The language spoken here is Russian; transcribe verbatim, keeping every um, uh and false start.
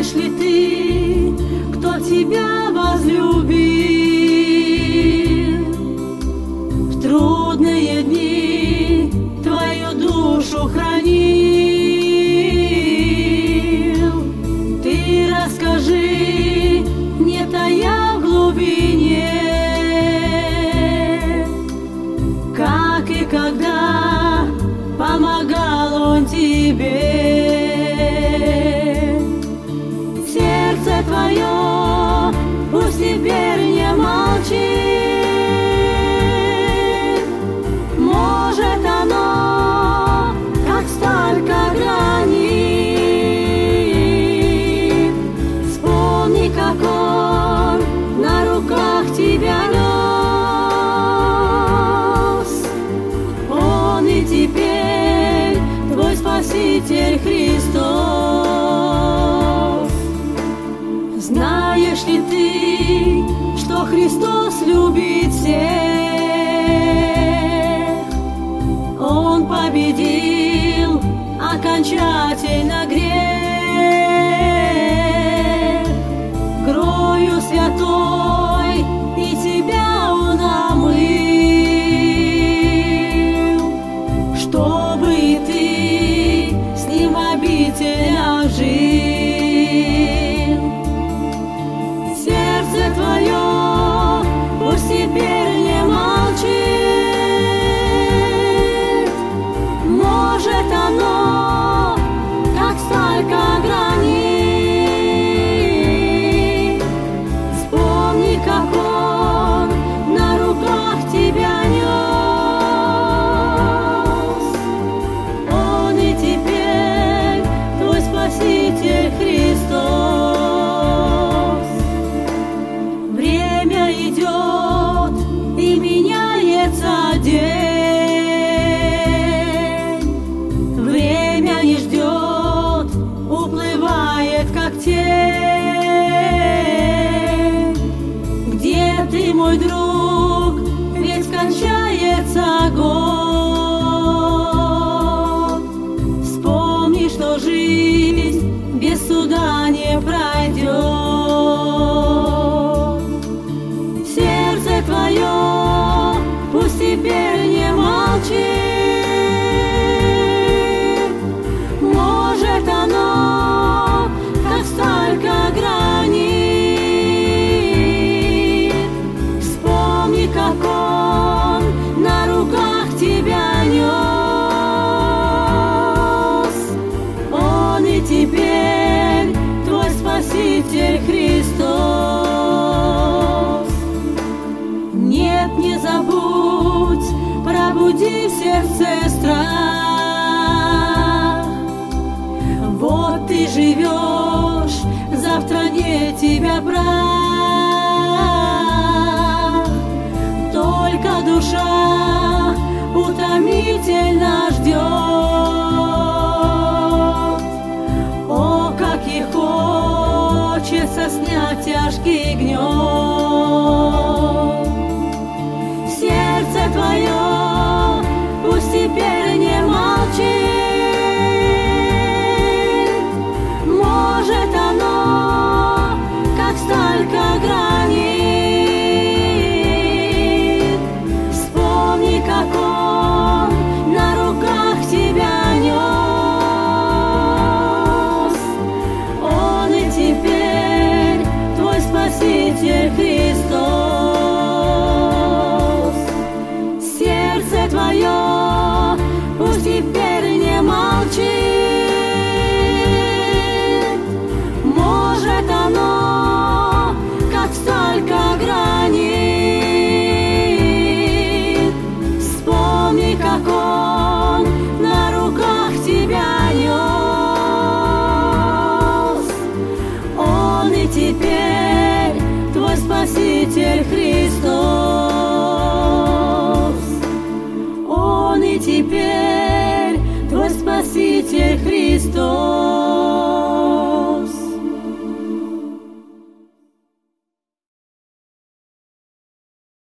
Знаешь ли ты, кто тебя возлюбил? В трудные дни твою душу хранил. Ты расскажи, не тая в глубине, как и когда помогал он тебе. Сердце твое пусть теперь не молчит, может оно, как сталька, гранит. Вспомни, как он на руках тебя нес. Он и теперь твой Спаситель Христос. Знаешь ли ты, что Христос любит всех? Он победил окончательно грех. Кровью святой и тебя он омыл, чтобы и ты с ним в обителях жил. Сердце твое пусть теперь не молчит, может оно, как сталька, гранит. Вспомни, как он на руках тебя нес. Он и теперь твой Спаситель Христос. Время идет и меняется день. Время не ждет, уплывает как тень. Где ты, мой друг, ведь кончается год. Вспомни, что жизнь без суда не пройдет. Сердце твое пусть теперь не молчит, может оно, как сталька, гранит. Вспомни, как он на руках тебя нес. Он и теперь твой Спаситель Христос. Нет, не забудь, пробуди в сердце страх. Вот ты живешь, завтра нет тебя прах. Только душа утомительно ждет. О, как ей хочется снять тяжкий гнет.